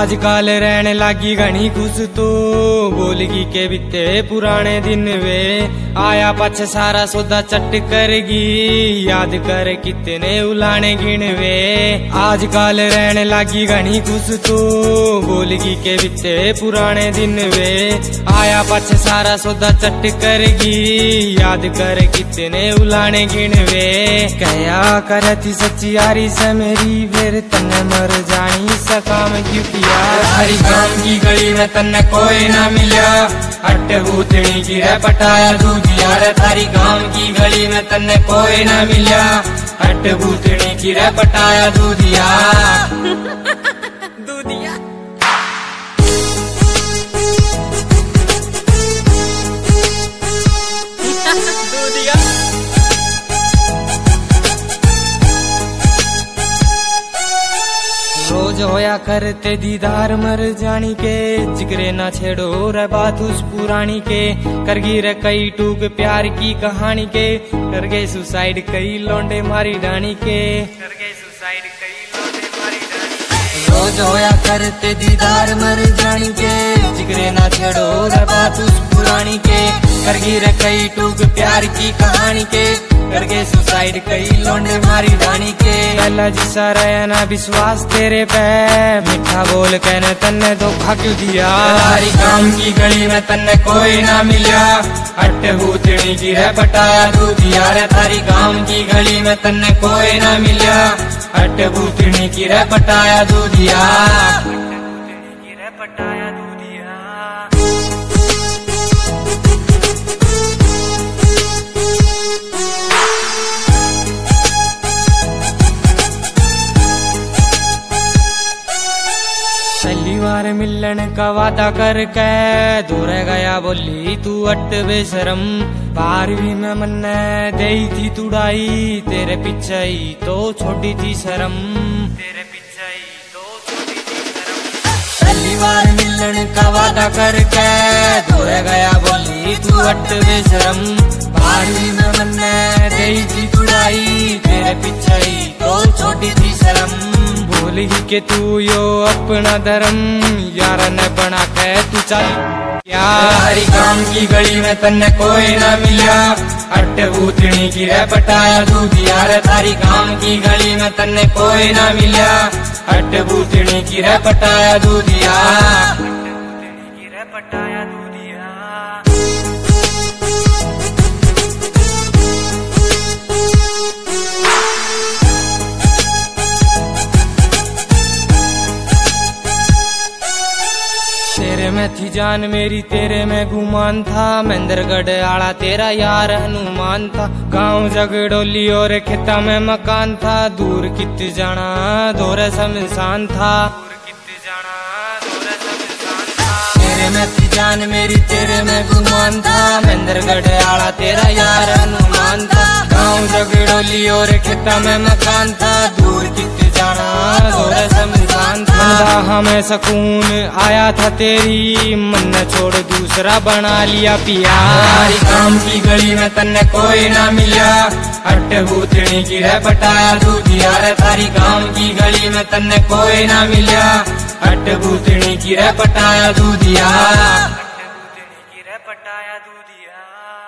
आजकल रहने लागी घनी खुश तो बोलगी के बीते पुराने दिन वे आया पछ सारा सौदा चट करगी याद कर कितने उलाने गिनवे। आजकल रहने लागी घनी खुश तो बोलगी के बीते पुराने दिन वे आया पछ सारा सौदा चट करगी याद कर कितने उलाने गिनवे। कया करती सच्ची यारी से मेरी फिर तन्ने मर जानी सकाम क्यों किया। हरी काम की गली में तन्ने कोई ना मिला हट भूतनी की रे पटाया दूधिया रे। थारी गांव की गली में तन्ने कोई ना मिला हट भूतनी की रे पटाया दूधिया दूधिया। रोज होया करते दीदार मर जानी के जिगरे ना छेड़ो रे बात उस पुरानी के करगी रे कई टूक प्यार की कहानी के कर गए सुसाइड कई लौंडे मारी डानी के कर गए सुसाइड कई लौंडे मारी डानी के। रोज होया करते दीदार मर जानी के जिगरे ना छेड़ो रे बात उस पुरानी के करगी रे कई टूक प्यार की कहानी के कर गए सुसाइड कई लौंडे मारी डानी के। पहला जिसा रहा ना विश्वास तेरे पे मीठा बोल कहने तन्ने धोखा क्यों दिया। हरी काम की गली में तन्ने कोई ना मिला हट भूतनी की रे पटाया दूधिया रे। थारी गांव की गली में तन्ने कोई ना मिला हट भूतनी की रे पटाया दूधिया की रे पटाया दूधिया। पहली बार मिलन का वादा करके दूर गया बोली तू अट बेशरम। 12वीं में मन्ने दई थी तुड़ाई तेरे पीछे ही तो छोटी थी शर्म तेरे पीछे ही तो छोटी थी शर्म। पहली बार मिलन का वादा करके दूर गया बोली तू अट बेशरम। 12वीं में मन्ने दई थी तुड़ाई तेरे पीछे ही तो छोटी थी शर्म। बोलगी के तू यो अपना धर्म यार न बना के तू चल क्या। हरी काम की गली में तन्ने कोई ना मिला हट भूतनी की रे पटाया दूधिया रे। थारी काम की गली में तन्ने कोई ना मिला हट भूतनी की रे पटाया दूधिया की रे पटाया दूधिया। तेरे में थी जान मेरी तेरे में गुमान था महेंद्रगढ़ आला तेरा यार हनुमान था। गांव जगडोली और खेता में मकान था दूर कित जाना दौरे शमशान था तेरे में थी जान मेरी तेरे में गुमान था महेंद्रगढ़ आला तेरा यार हनुमान था। गांव जगडोली और खेता में मकान था दूर कित जाना दौरे शमशान था। हमें सुकून आया था तेरी मन न छोड़ दूसरा बना लिया पिया। हरी काम की गली में तन्ने कोई ना मिला हट भूतनी की रे पटाया दूधिया रे। थारी गांव की गली में तन्ने कोई ना मिला हट भूतनी की रे पटाया दूधिया की रे पटाया दूधिया।